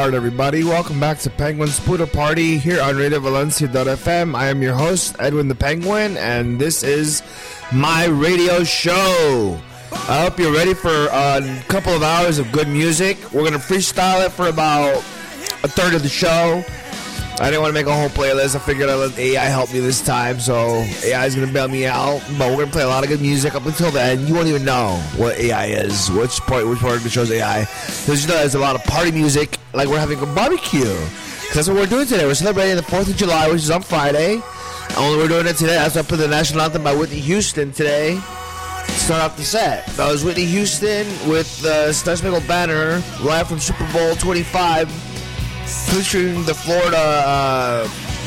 start, everybody. Welcome back to Penguin's Puta Party here on RadioValencia.fm. I am your host, Edwin the Penguin, and this is my radio show. I hope you're ready for a couple of hours of good music. We're going to freestyle it for about a third of the show. I didn't want to make a whole playlist. I figured I'd let AI help me this time, so AI is going to bail me out. But we're going to play a lot of good music up until then. You won't even know what AI is, which part of the show is AI. Because you know there's a lot of party music, like we're having a barbecue. Because that's what we're doing today. We're celebrating the 4th of July, which is on Friday. And we're doing it today. That's why I put the national anthem by Whitney Houston today to start off the set. That was Whitney Houston with the Star Spangled Banner, live from Super Bowl 25. Featuring the Florida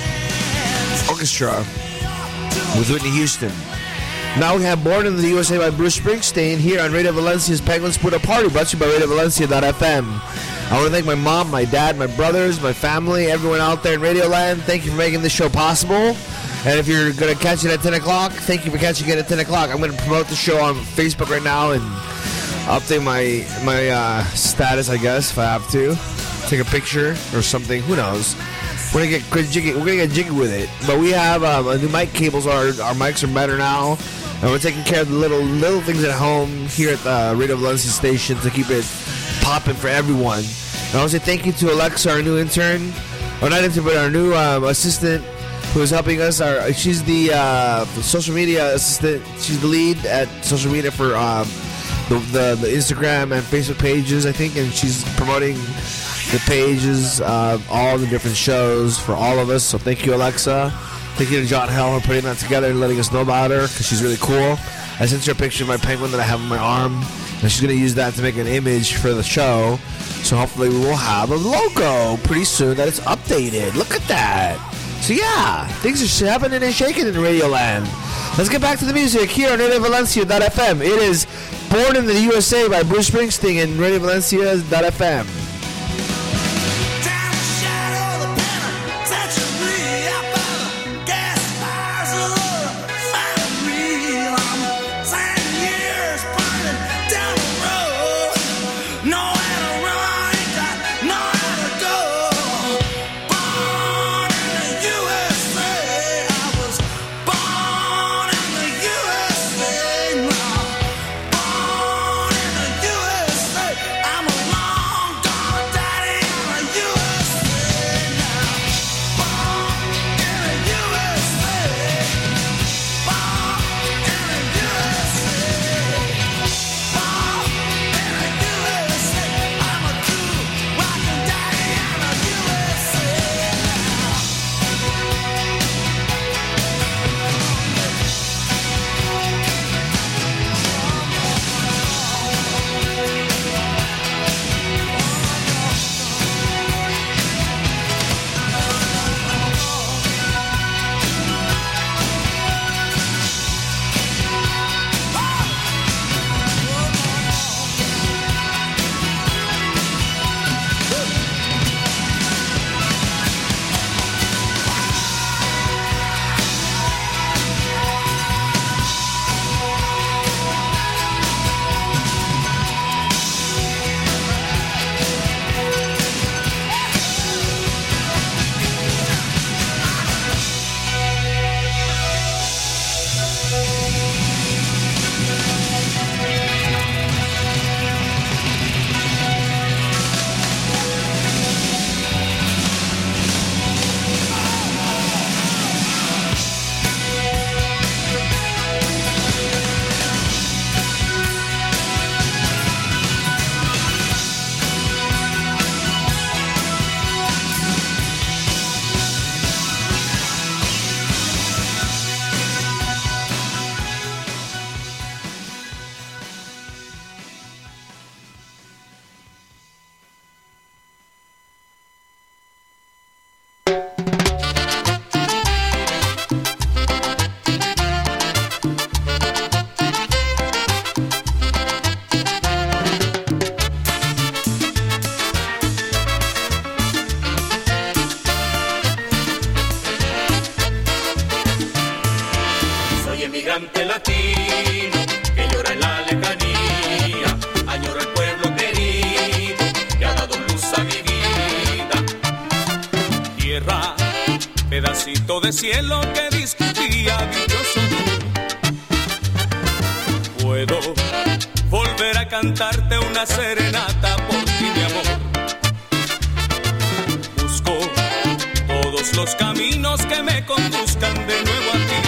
Orchestra with Whitney Houston. Now we have Born in the USA by Bruce Springsteen here on Radio Valencia's Penguins Puta Party, brought to you by RadioValencia.fm. I want to thank my mom, my dad, my brothers, my family, everyone out there in Radio Land. Thank you for making this show possible. And if you're going to catch it at 10 o'clock, thank you for catching it at 10 o'clock. I'm going to promote the show on Facebook right now and update my status, I guess, if I have to. Take a picture or something. Who knows? We're gonna get jiggy with it. But we have new mic cables. Our mics are better now, and we're taking care of the little things at home here at the Radio Valencia station to keep it popping for everyone. And I want to say thank you to Alexa, our new intern, or not intern, but our new assistant who is helping us. She's the social media assistant. She's the lead at social media for the Instagram and Facebook pages, I think, and she's promoting the pages of all the different shows for all of us. So thank you, Alexa. Thank you to John Hell for putting that together and letting us know about her, because she's really cool. I sent her a picture of my penguin that I have on my arm, and she's going to use that to make an image for the show. So hopefully we will have a logo pretty soon that is updated. Look at that. So yeah, things are happening and shaking in Radio Land. Let's get back to the music here on RadioValencia.fm. It is Born in the USA by Bruce Springsteen and RadioValencia.fm. inmigrante latino que llora en la lejanía, añora el pueblo querido que ha dado luz a mi vida. pedacito de cielo que discutía dichoso tú. Puedo volver a cantarte una serenata por ti, mi amor. Busco todos los caminos que me conduzcan de nuevo a ti.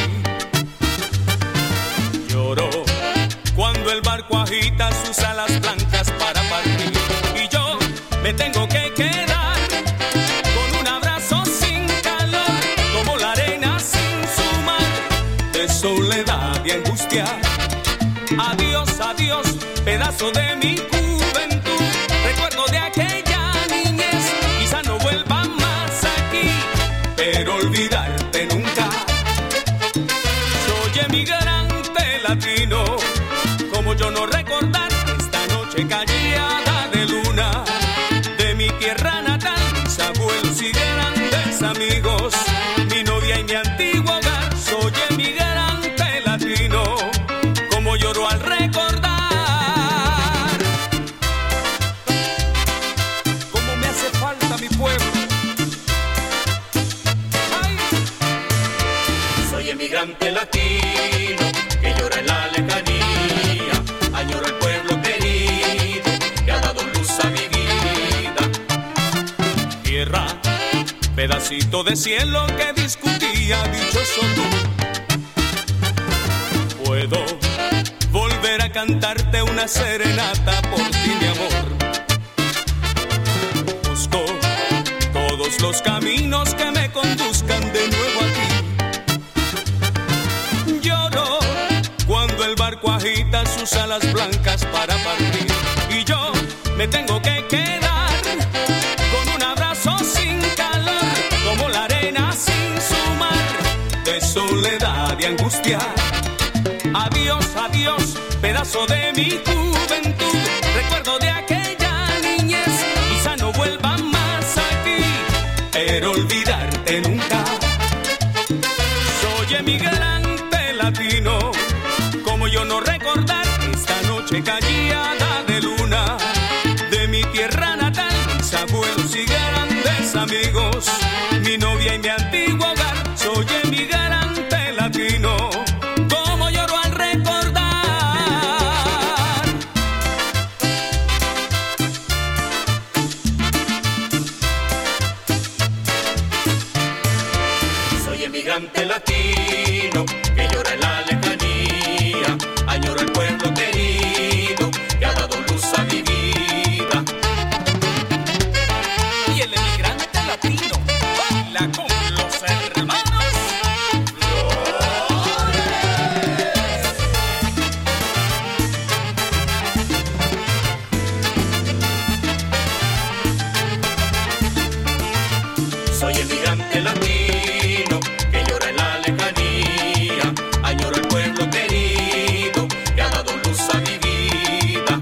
Lloro cuando el barco agita sus alas blancas para partir. Y yo me tengo que quedar con un abrazo sin calor, como la arena sin su mar, de soledad y angustia. Adiós, adiós, pedazo de mi juventud, recuerdo de aquella niñez, quizá no vuelva más aquí, pero olvidarte nunca. Soy emigrante latino, como yo no recordar esta noche callada de luna, de mi tierra natal, mis abuelos y grandes amigos, mi novia y mi antiguo hogar. Soy emigrante latino, como lloro al recordar. Cómo me hace falta mi pueblo. Ay. Soy emigrante latino que llora en la lejanía, añoro el pueblo querido que ha dado luz a mi vida. Tierra, pedacito de cielo que discutía dichoso tú. Puedo volver a cantarte una serenata por ti, mi amor. Busco todos los caminos que me conduzcan de nuevo a ti. Lloro cuando el barco agita sus alas blancas para partir. Y yo me tengo que quedar con un abrazo sin calor, como la arena sin su mar, de soledad y angustia. Adiós, adiós, pedazo de mi juventud, recuerdo de aquella niñez, quizá no vuelva más aquí, pero olvidarte nunca. Soy emigrante latino, como yo no recordar esta noche callada de luna, de mi tierra natal, mis abuelos y grandes amigos, mi novia y mi antiguo hogar. Soy emigrante latino, como lloro al recordar. Soy emigrante latino que llora en la lejanía, añoro el pueblo querido que ha dado luz a mi vida. Y el emigrante latino baila con los hermanos Soy emigrante latino que llora en la lejanía, añoro el pueblo querido que ha dado luz a mi vida.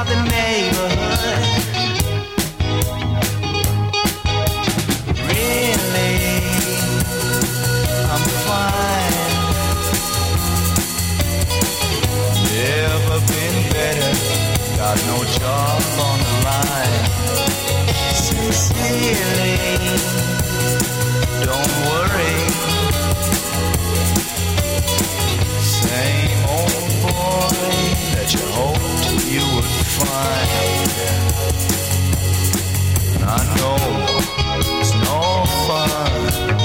out the neighborhood. Really, I'm fine. Never been better. Got no job on the line. Sincerely, don't worry. Same old boy that you hoped you would find. And I know it's no fun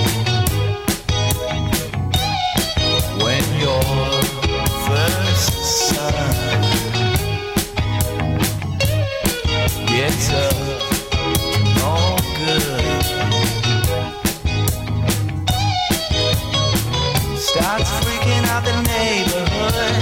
when your first son gets up to no good, starts freaking out the neighborhood.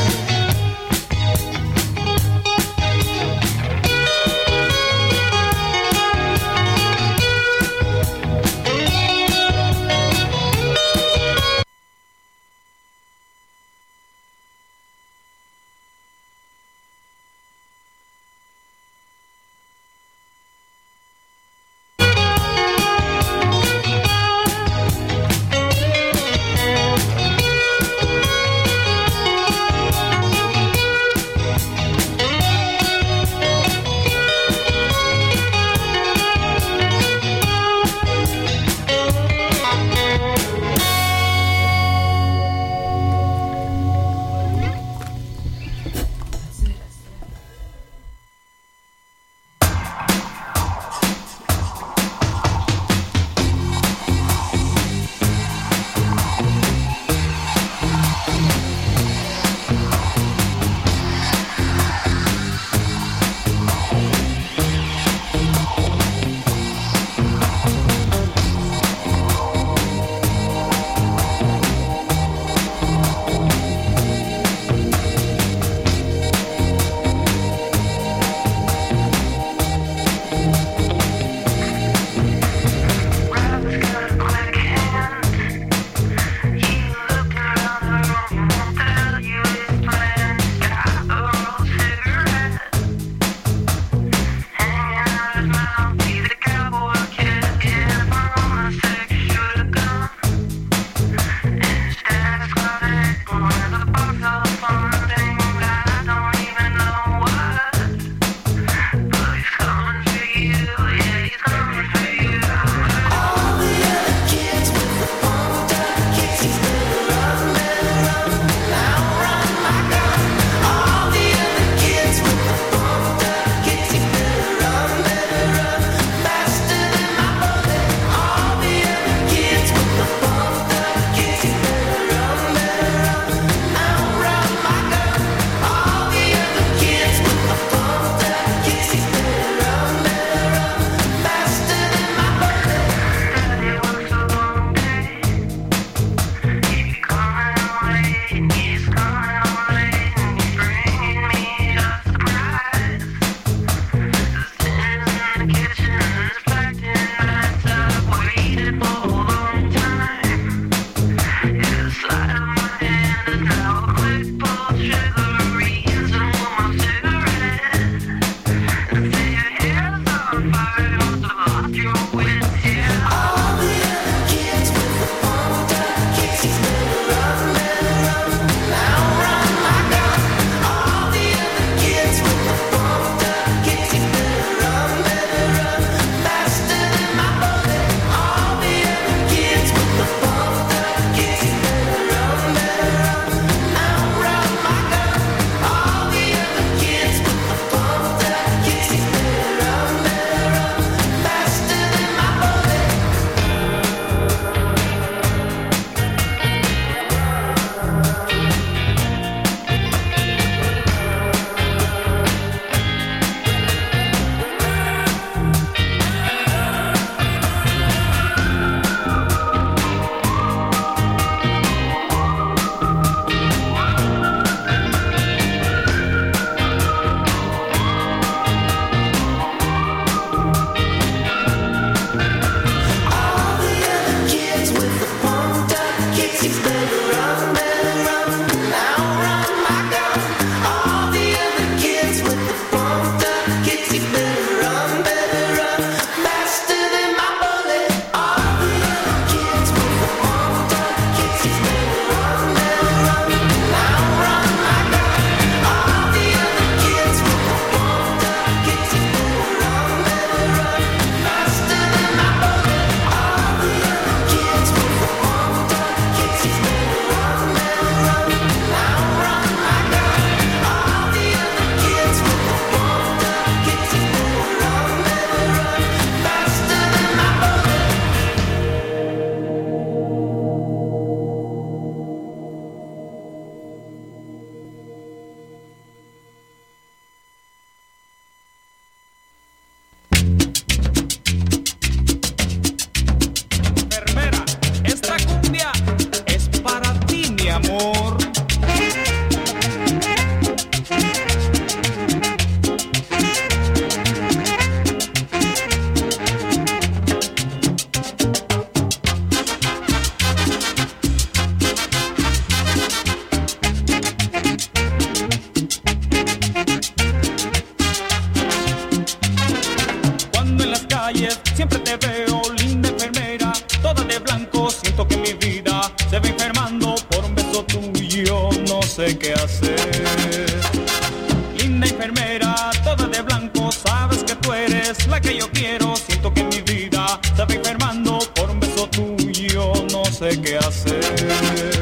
siempre te veo, linda enfermera, toda de blanco, siento que mi vida se va enfermando por un beso tuyo, no sé qué hacer. Linda enfermera, toda de blanco, sabes que tú eres la que yo quiero, siento que mi vida se va enfermando por un beso tuyo, no sé qué hacer.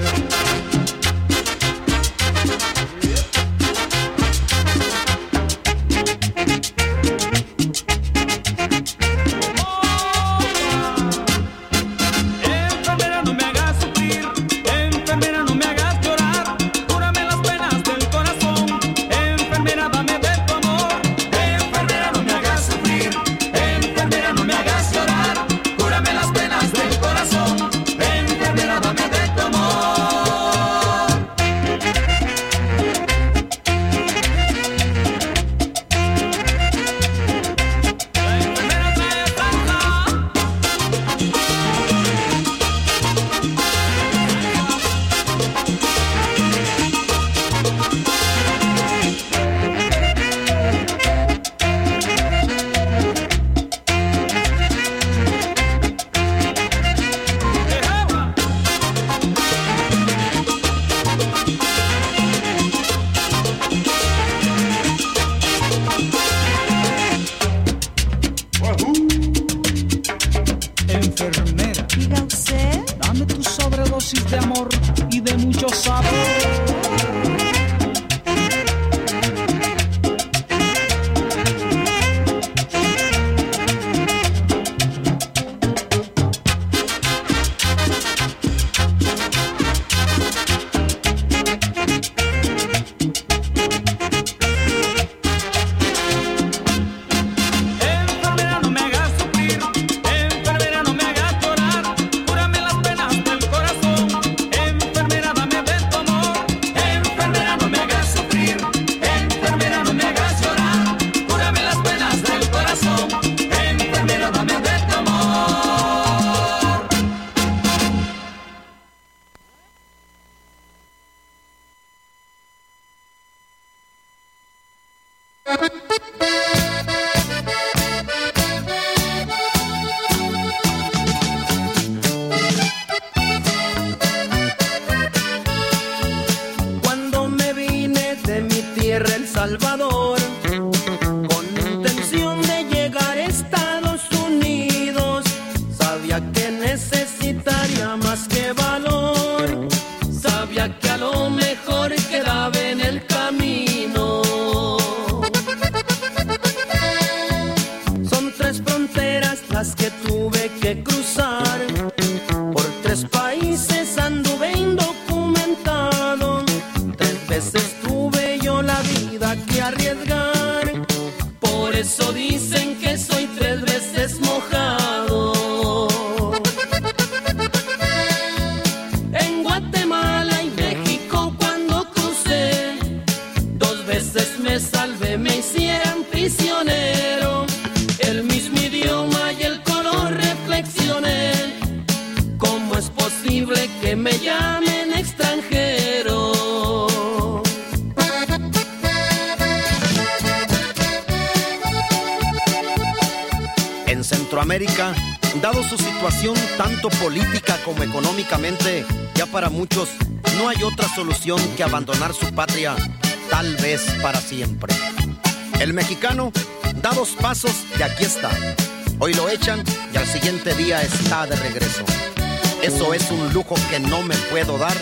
Centroamérica, dado su situación tanto política como económicamente, ya para muchos no hay otra solución que abandonar su patria, tal vez para siempre. El mexicano da 2 pasos y aquí está. Hoy lo echan y al siguiente día está de regreso. Eso es un lujo que no me puedo dar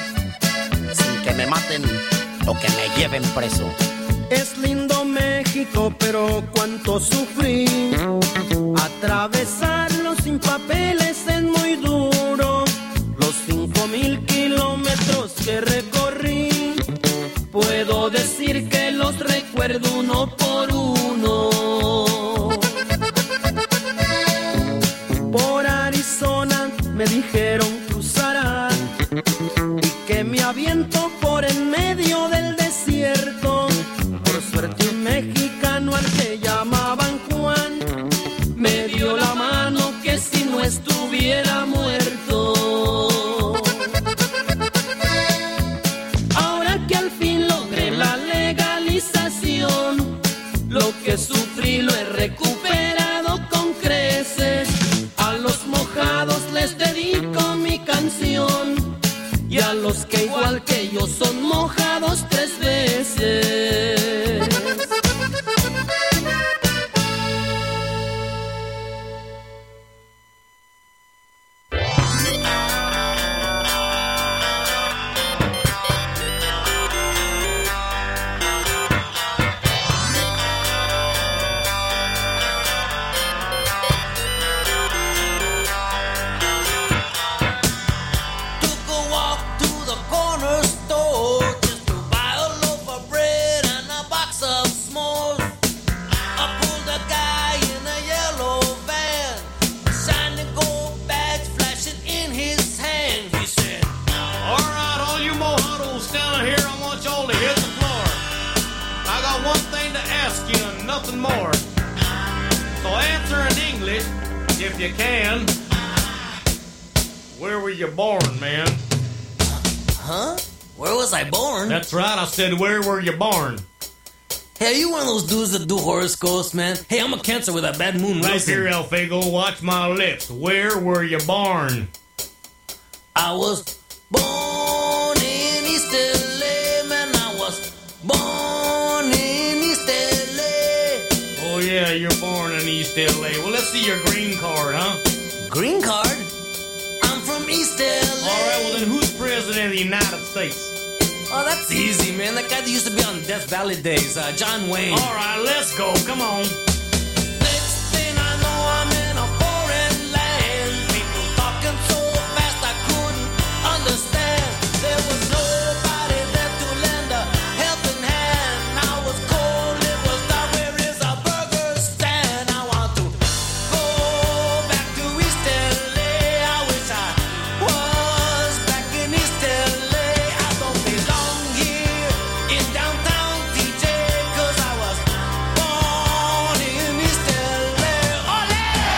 sin que me maten o que me lleven preso. Es lindo México, pero cuánto sufrí. Atravesarlo sin papeles es muy duro. Los 5,000 kilómetros que recorrí, puedo decir que los recuerdo uno por uno. Por Arizona me dijeron cruzarás y que me aviento por en medio del desierto. Por suerte un mexicano al que llamaban Juan me dio la mano que si no estuviera muerto. Ahora que al fin logré la legalización, lo que sufrí lo he recuperado con creces. nothing more. So answer in English, if you can. Where were you born, man? Huh? Where was I born? That's right, I said, where were you born? Hey, are you one of those dudes that do horoscopes, man? Hey, I'm a Cancer with a bad moon Right rising. here, El Fago, watch my lips. Where were you born? I was born in East LA, man. I was born in East LA. Oh, yeah, you're born in East LA. Well, let's see your green card, huh? Green card? I'm from East LA. All right, well, then who's president of the United States? Oh, that's easy, man. That guy that used to be on Death Valley days, John Wayne. All right, let's go. Come on. Next thing I know, I'm in a foreign land. People talking so fast I couldn't understand. There was nobody there to lend a helping hand. I was cold, it was dark. Where is a burger stand? I want to go back to East LA. I wish I was back in East LA. I don't belong here in downtown TJ, 'cause I was born in East LA. Ole!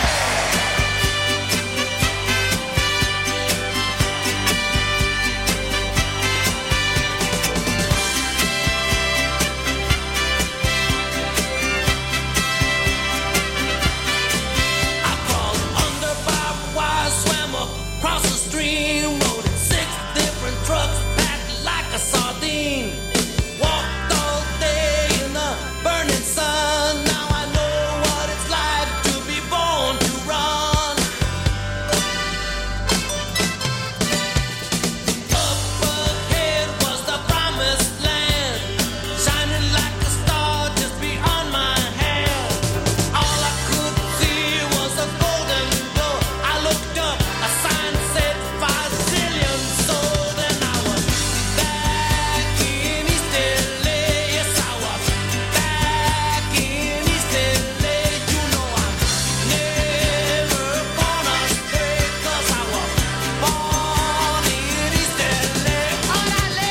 I crawled under barbed wire, swam across the stream, rode in 6 different trucks, packed like a sardine. Walked all day in the burning sun. Now I know what it's like to be born to run. Up ahead was the promised land, shining like a star just beyond my head. All I could see was a golden glow. I looked up, a sign said 5 zillion. So then I was back in East LA. Yes, I was back in East LA. You know I'm never gonna stray, 'cause I was born in East LA. Orale!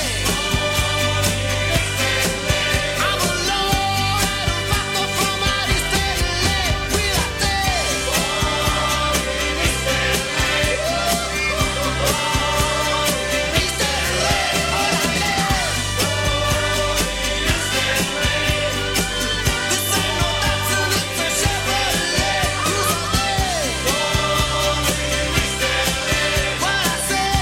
I'm alone at a vaca from out East LA. Cuídate. East LA. This ain't no Datsun, it's a Chevrolet. What I say?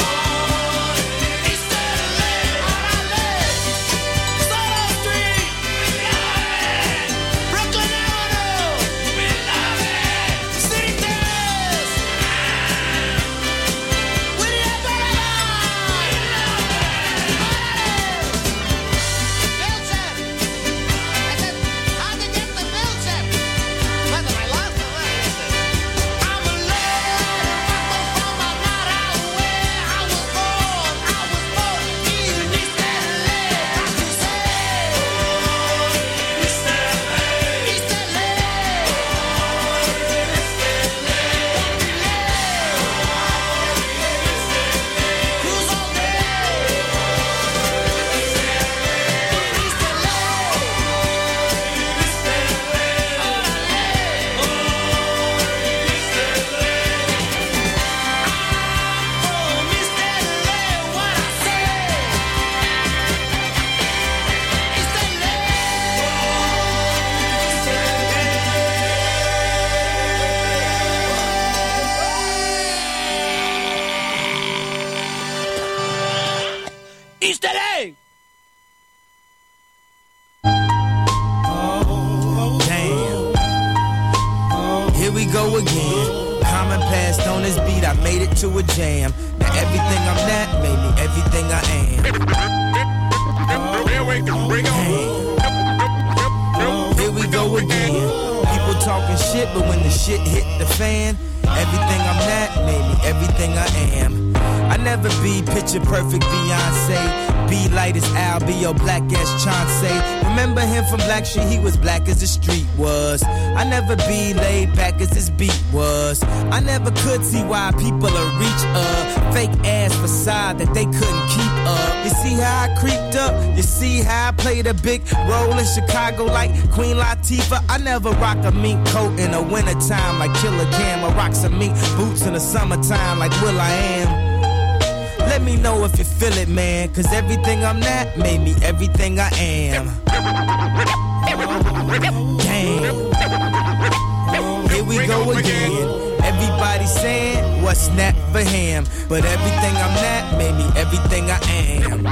East LA. Orale. Soto Street. Brooklyn Avenue. City Terrace. Whittier Boulevard. Bill check. I said, how'd you get the bill check? Whether I lost or what? I'm alone, from I'm not out where I was born. I was born in East LA. Got to say, East LA. East LA. Cruise all day. East LA. From East LA, what I say? East LA. East LA. Damn. Here we go again. Common passed on this beat, I made it to a jam. Now everything I'm not made me everything I am. Damn. Here we go again. People talking shit, but when the shit hit the fan, everything I'm not made me everything I am. I never be picture perfect Beyonce, Be light as Albie, black as Chauncey. Remember him from Black Street, he was black as the street was. I never be laid back as this beat was. I never could see why people are reach a fake ass facade that they couldn't keep up. You see how I creeped up? You see how I played a big role in Chicago like Queen Latifah? I never rock a mink coat in the wintertime like Killer Cam. I rock some mink boots in the summertime like Will I Am. Let me know if you feel it, man, cause everything I'm not made me everything I am. Damn. Here we go again. Everybody saying what's not for him, but everything I'm not made me everything I am.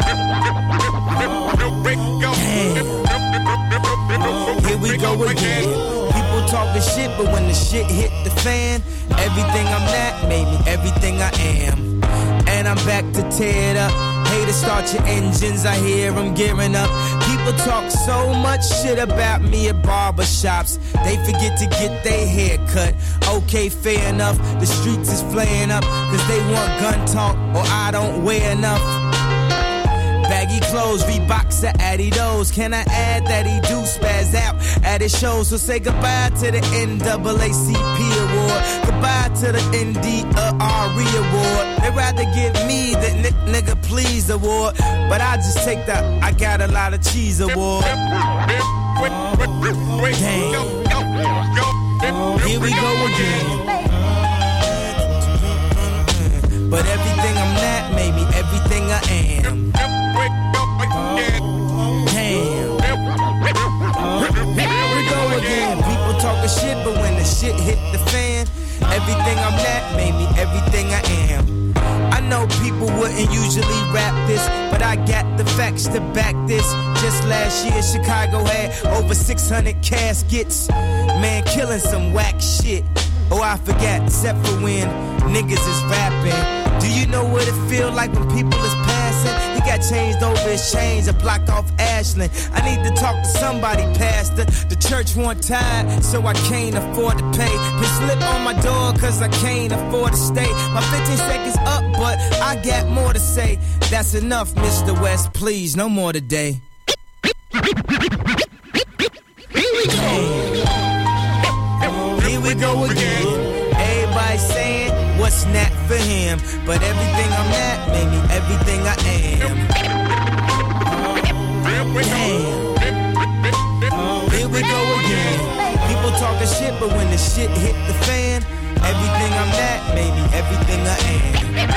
Damn. Here we go again. People talking shit, but when the shit hit the fan, everything I'm not made me everything I am. And I'm back to tear it up. Haters start your engines, I hear them gearing up. People talk so much shit about me at barbershops. They forget to get their hair cut. Okay, fair enough. The streets is flaring up, cause they want gun talk, or I don't wear enough. Baggy clothes, Reeboks or Adidas. Can I add that he do spaz out at his shows? So say goodbye to the NAACP award. Goodbye to the NDRE award. They'd rather give me the nigga please award, but I just take the I got a lot of cheese award. Damn. Here we go again. But everything I'm not made me everything I am. Damn. Here we go again. People talking shit, but when the shit hit the fan, everything I'm not made me everything I am. I know people wouldn't usually rap this, but I got the facts to back this. Just last year, Chicago had over 600 caskets. Man, killing some whack shit. Oh, I forgot, except for when niggas is rapping. Do you know what it feel like when people is passing? He got changed over his chains, a block off Ashland. I need to talk to somebody, pastor. The church want tired, so I can't afford to pay. Put slip on my door, cause I can't afford to stay. My 15 seconds up, but I got more to say. That's enough, Mr. West, please, no more today. Here we go again. Everybody saying what's not for him, but everything I'm not made me everything I am. Damn. Here we go again. People talking shit, but when the shit hit the fan, everything I'm not made me everything I am.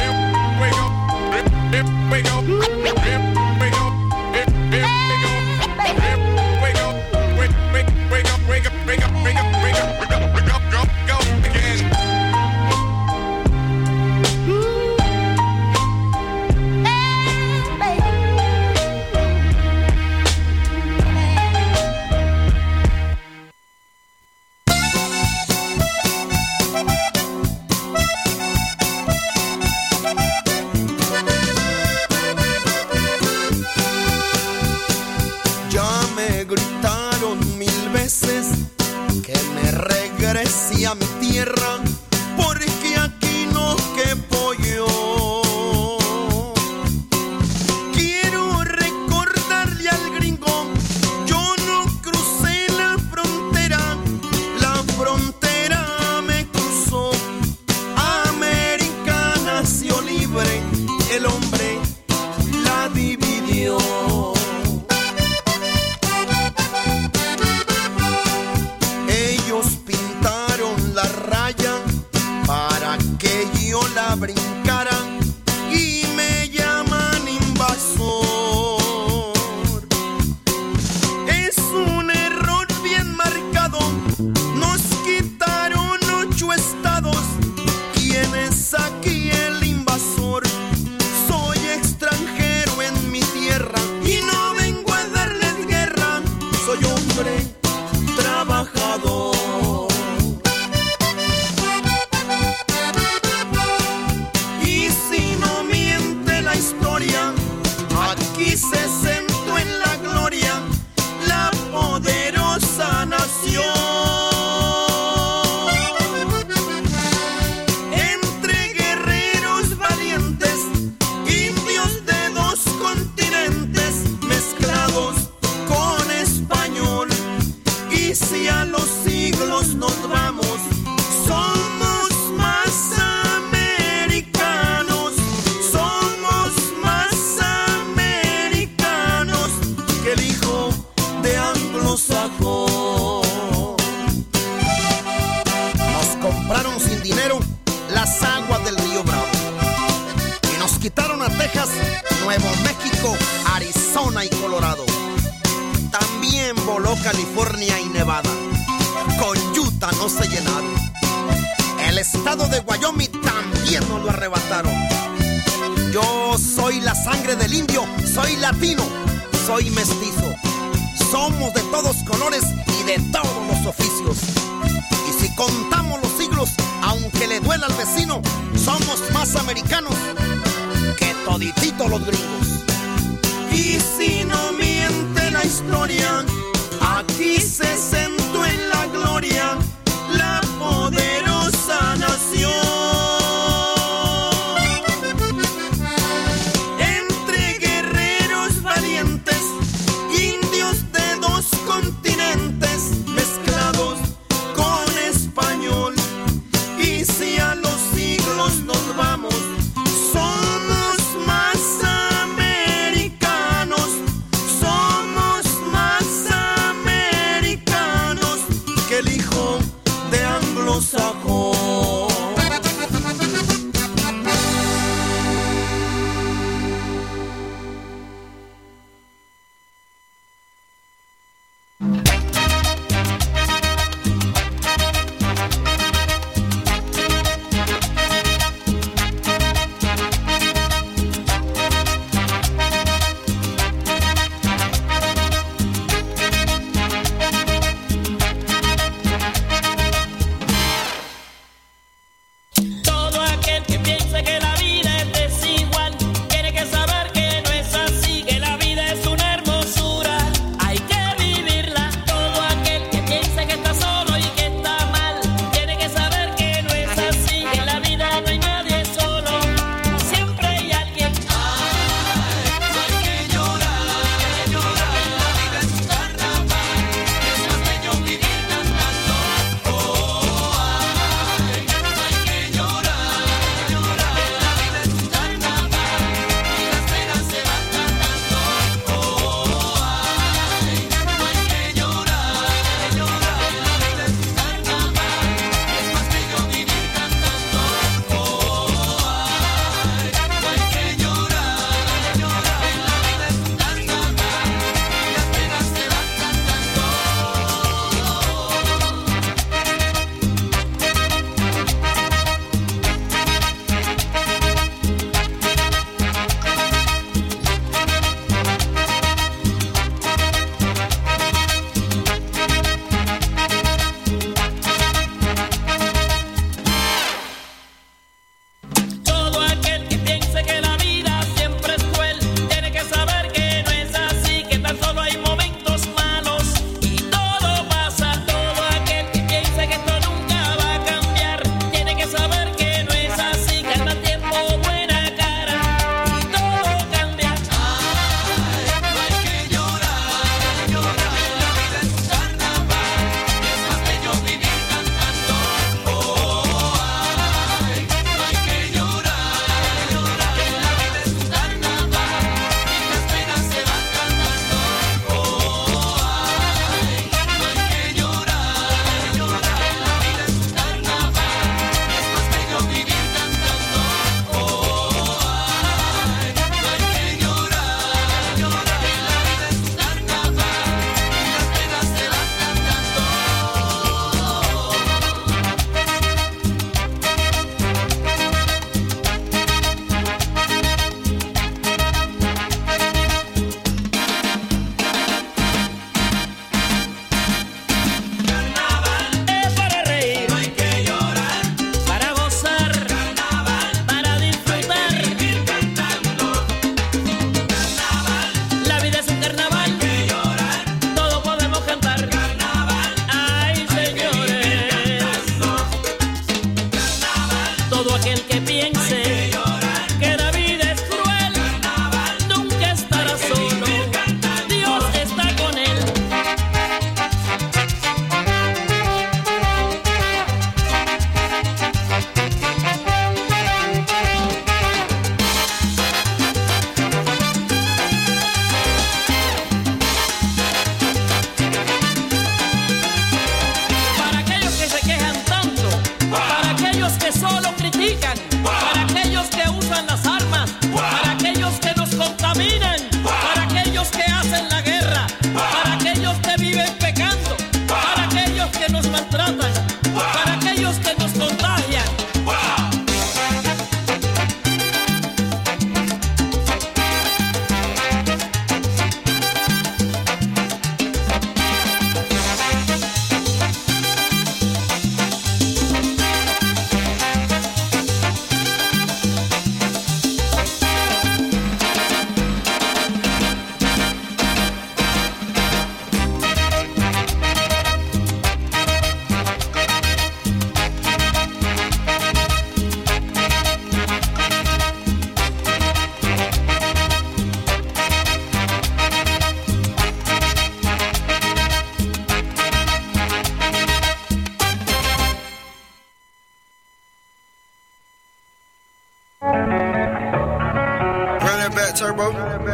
A mi tierra, porque aquí no quepo yo. Quiero recordarle al gringo, yo no crucé la frontera me cruzó. América nació libre, el hombre la dividió. Ellos pintaron la raya los siglos nos vamos, somos más americanos, somos más americanos que el hijo de anglosajón. Nos compraron sin dinero las aguas del río Bravo y nos quitaron a Texas, Nuevo México, Arizona y Colorado. También voló California y Nevada, con Utah no se llenaron. El estado de Wyoming también nos lo arrebataron. Yo soy la sangre del indio, soy latino, soy mestizo. Somos de todos colores y de todos los oficios. Y si contamos los siglos, aunque le duela al vecino, somos más americanos que todititos los gringos. Y si no miente la historia, aquí se sentó en la gloria la poderosa nación. Entre guerreros valientes, indios de dos continentes, mezclados con español. Y si a los siglos nos vamos, somos más americanos, somos más americanos turbo.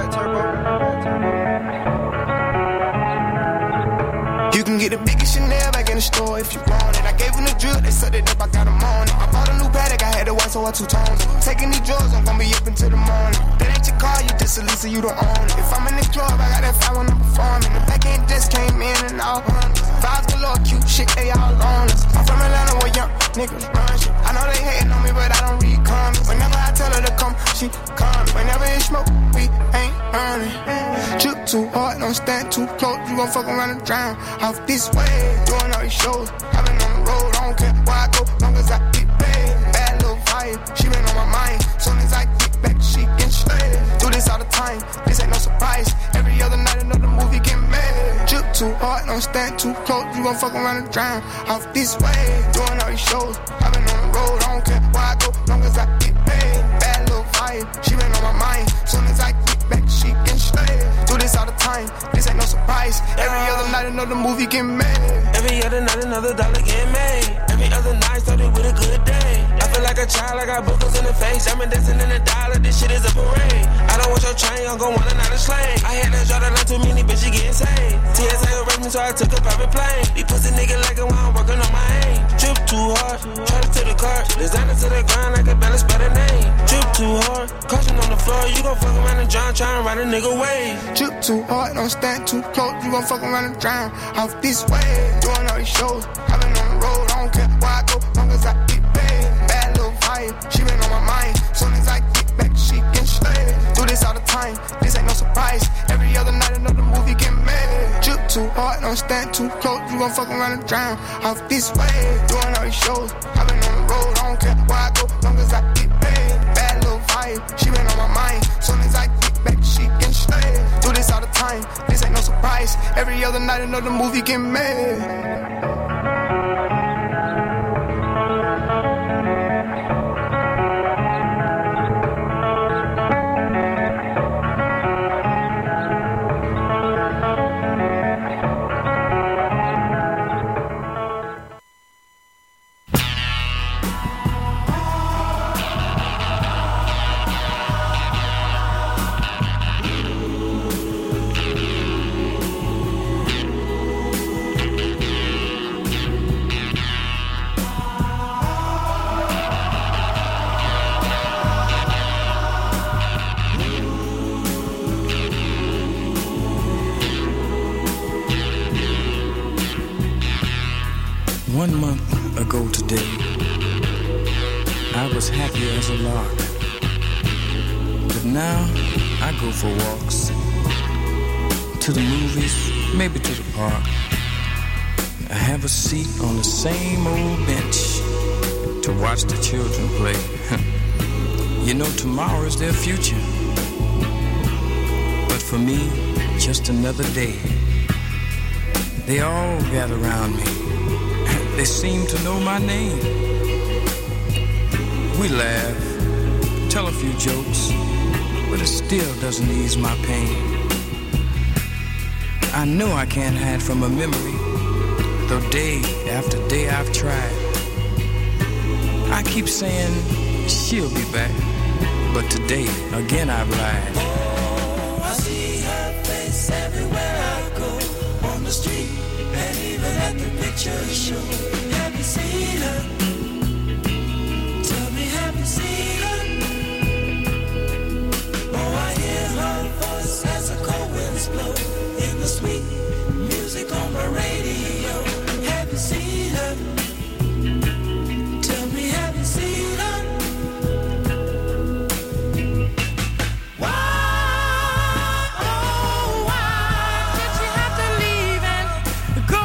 You can get the biggest Chanel back in the store if you want it. I gave them the drill, they sucked it up, I got them on it. I bought a new Patek, I had the white, so I two-toned it. Taking these drugs, I'm gonna be up until the morning. That ain't your car, you just a Lisa, you don't own it. If I'm in the club, I got that fire when I'm performing. The back end just came in and all hundreds. Vibes galore, cute shit, they all on us. I'm from Atlanta where young niggas run shit. I know they hating on me, but I don't read comments. Whenever I tell her to come, she come. Whenever it's smoke, we ain't running. Trip too hard, don't stand too close. You gon' fuck around and drown. Off this way, doing all these shows. I've been on the road, I don't care where I go, long as I get paid. Bad little vibe, she been on my mind. Soon as I get back, she get straight. Do this all the time, this ain't no surprise. Every other night, another movie get made. Trip too hard, don't stand too close. You gon' fuck around and drown. Off this way, doing all these shows. I've been on the road, I don't care where I go, long as I get paid. Bad little vibe, she been on my mind. Soon as I get back, she get straight. Do this all the time, this ain't no surprise. Every other night, another movie get made. Every other night, another dollar get made. Every other night, started with a good day. I feel like a child, I got boogers in the face. I'm dancing in the dollar, this shit is a parade. I don't want your train, I'm gon' want another slang. I had to draw the line too many, but she get insane. TSA arrest me, so I took a private plane. These pussy nigga like it while I'm working on my aim. Trip too hard, try to the car. Designer to the ground, I can barely spell the name. Trip too hard, caution on the floor. You gon' fuck around and drown, tryna ride a nigga wave. Trip too hard, don't stand too close. You gon' fuck around and drown. Off this way, doing all these shows. I've been on the road, I don't care where I go, long as I get paid. Bad little vibe, she been on my mind. Soon as I get back, she get straight. Do this all the time, this ain't no surprise. Every other night, another movie get made. Trip too hard, don't stand too close. You gon' fuck around and drown. Off this way, doing all these shows. I've been on the road, I don't care where I go, long as I get paid. Bad little vibe, she been on my mind. Soon as I get back, she get straight. Do this all the time, this ain't no surprise. Every other night, another movie get made. For walks, to the movies, maybe to the park. I have a seat on the same old bench to watch the children play. You know, tomorrow is their future, but for me, just another day. They all gather around me. They seem to know my name. We laugh, tell a few jokes, but it still doesn't ease my pain. I know I can't hide from a memory, though day after day I've tried. I keep saying she'll be back, but today again I've lied. Oh, I see her face everywhere I go, on the street and even at the picture show. Have you seen her? Tell me, have you seen her? Her voice as the cold winds blow in the sweet music on my radio. Have you seen her? Tell me, have you seen her? Why, oh, why did she have to leave and go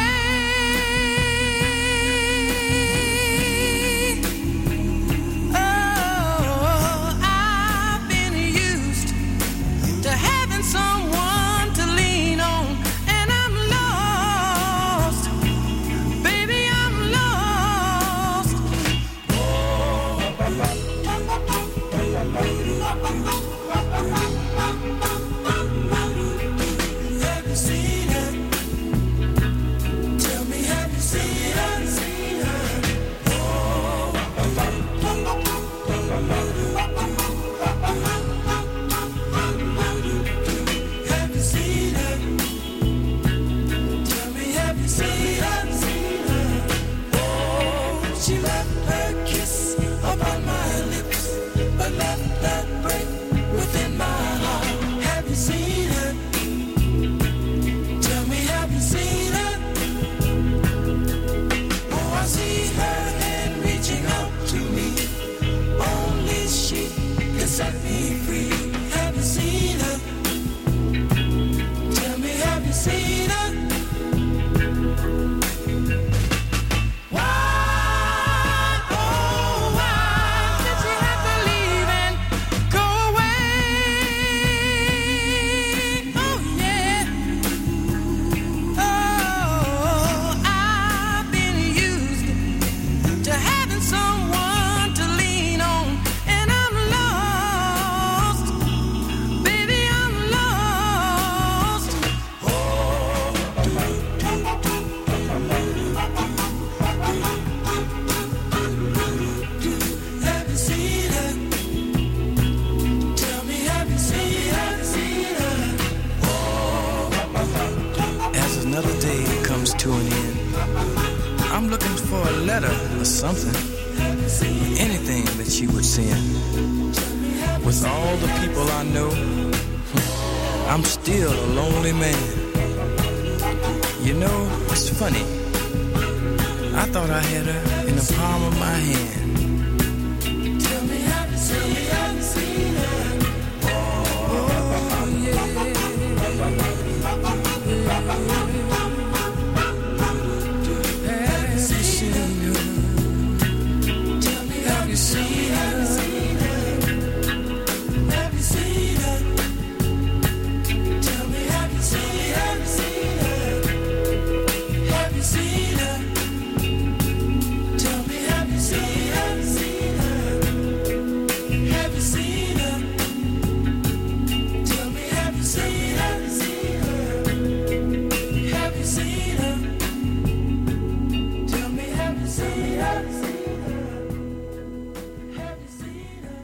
away? Oh, I've been used to having someone to lean on, and I'm lost. Baby, I'm I'm looking for a letter or something, anything that she would send. With all the people I know, I'm still a lonely man. You know, it's funny. I thought I had her in the palm of my hand. Tell me, have you seen her? Oh, yeah. Have you seen her? Tell me, have you seen her? Have you seen her? Tell me, have you seen her? Have you seen her? Tell me, have you seen her? Have you seen her? Tell me, have you seen her? Have you seen her? Tell me, have you seen her? Have you seen her?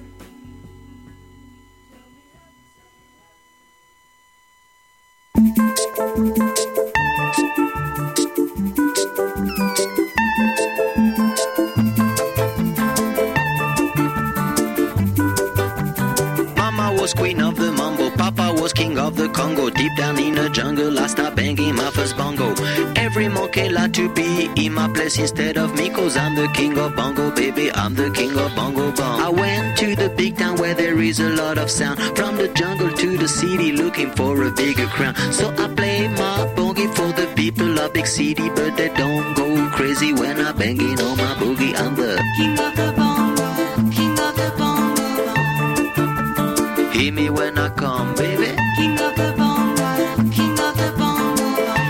Mama was queen of the mambo, Papa was king of the Congo. Deep down in the jungle, I start banging my first bongo. Every monkey like to be in my place instead of me, 'cause I'm the king of bongo, baby, I'm the king of bongo bong. I went to the big town where there is a lot of sound, from the jungle to the city looking for a bigger crown. So I play my boogie for the people of big city, but they don't go crazy when I banging on my boogie. I'm the king of the bongo, king of the bongo bong. Hear me when I come, baby. King of the bongo, king of the bongo bong.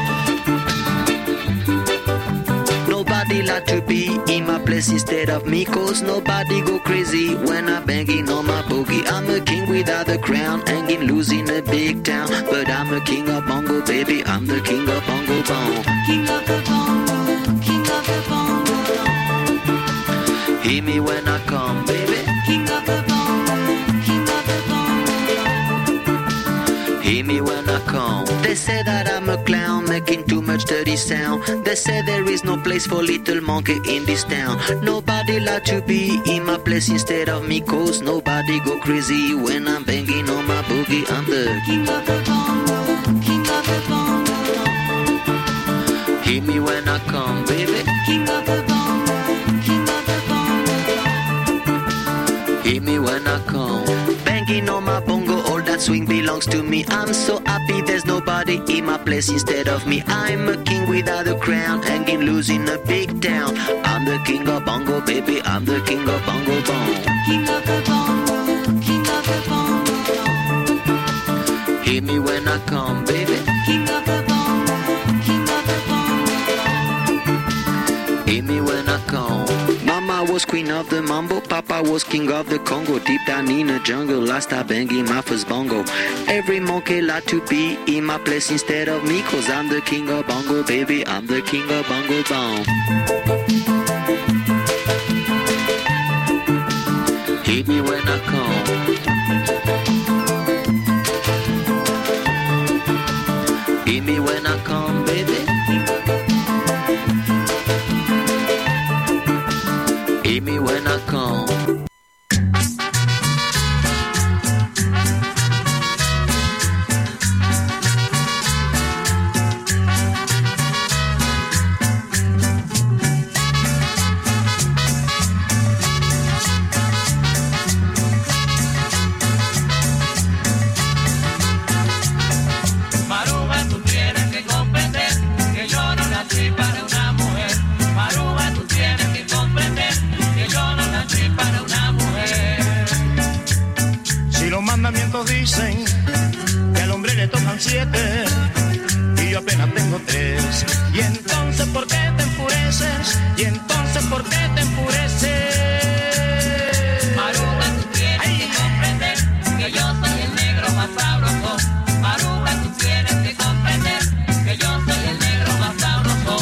Nobody like to be in my place instead of me, 'cause nobody go crazy when I banging on my boogie. I'm a king without a crown, hanging loose in a big town, but I'm a king of bongo, baby, I'm the king of bongo bong. King of the bongo, king of the bongo bong. Hear me when I come, baby. King of the bongo, king of the bongo bong. Hear me when I come. They say that I'm a clown, making too much dirty sound. They say there is no place for little monkey in this town. Nobody like to be in my place instead of me, 'cause nobody go crazy when I'm banging on my boogie. I'm the king of the bongo, king of the bongo bong. Hear me when I come, baby. King of the bongo, king of the bongo bong. Hear me when I come. Banging on my bongo, all that swing belongs to me. I'm so happy there's nobody in my place instead of me. I'm a king without a crown, hanging loose in a big town. I'm the king of bongo, baby, I'm the king of bongo bong. King of the bongo, king of the bongo bong. Hear me when I come, baby. King of the bongo, king of the bongo bong. Hear me when I come. Mama was queen of the mambo, Papa was king of the Congo. Deep down in the jungle, I start banging my first bongo. Every monkey like to be in my place instead of me, 'cause I'm the king of bongo, baby, I'm the king of bongo bong. Hit me when I come. Hit me when I come, baby. Hit me when I come. Maruja, tú tienes que comprender que yo no nací para una mujer. Maruja, tú tienes que comprender que yo no nací para una mujer. Si los mandamientos dicen que al hombre le tocan 7 y yo apenas tengo 3, y entonces ¿por qué te enfureces? Y entonces ¿por qué te enfureces? Maruja, tú tienes que comprender que yo soy el negro más sabroso. Maruja, tú tienes que comprender que yo soy el negro más sabroso.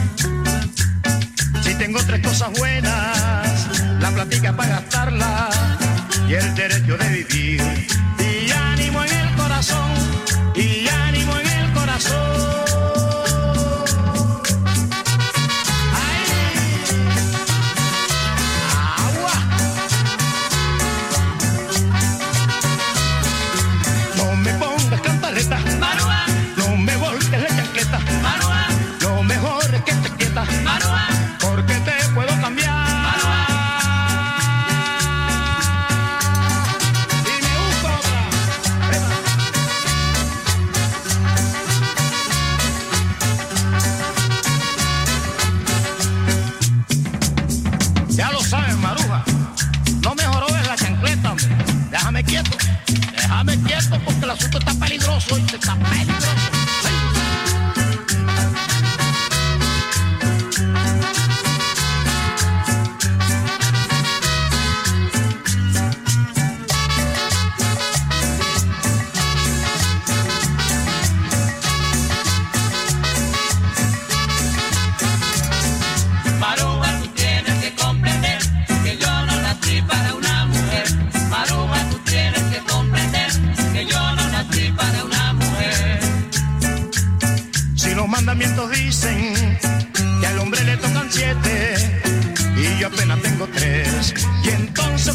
Si tengo 3 cosas buenas, la platica para gastarla y el derecho de vivir, y ánimo en el corazón, y ánimo en el corazón. Ay,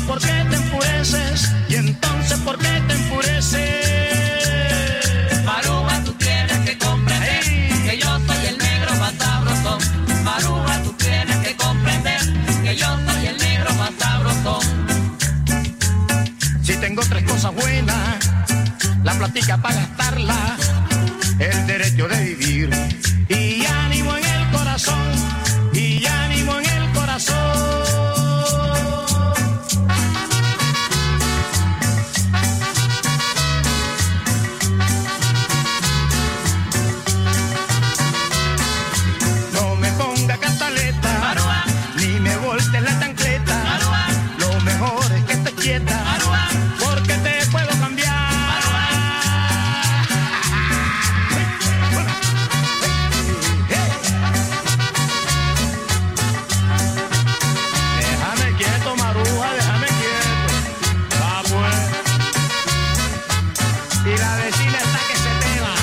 por qué te enfureces? Y entonces, ¿por qué te enfureces? Maruja, tú tienes que comprender que yo soy el negro más sabrosón. Maruja, tú tienes que comprender que yo soy el negro más sabrosón. Si tengo tres cosas buenas, la platica para gastarla, el derecho de vivir y ánimo en el corazón, y ánimo en el corazón. No me ponga cantaleta, Maruja, ni me voltees la chancleta, Maruja, lo mejor es que estés quieta, Maruja, porque te puedo cambiar. Déjame quieto, Maruja, déjame quieto. Va pues. Y la vecina está que se te va.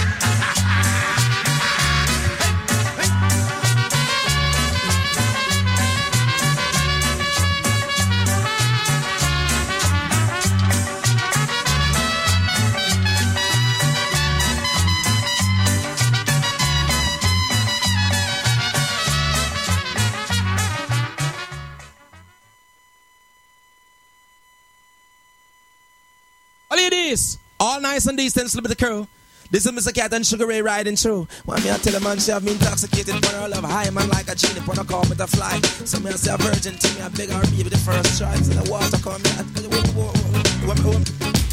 Ladies, all nice and decent, slip of the crew. This is Mr. Cat and Sugar Ray riding through. When me I tell a man she have me intoxicated, but her love high man like a genie, when I call me to fly. So me I say a virgin to me, I beg her baby the first choice. And the water come me,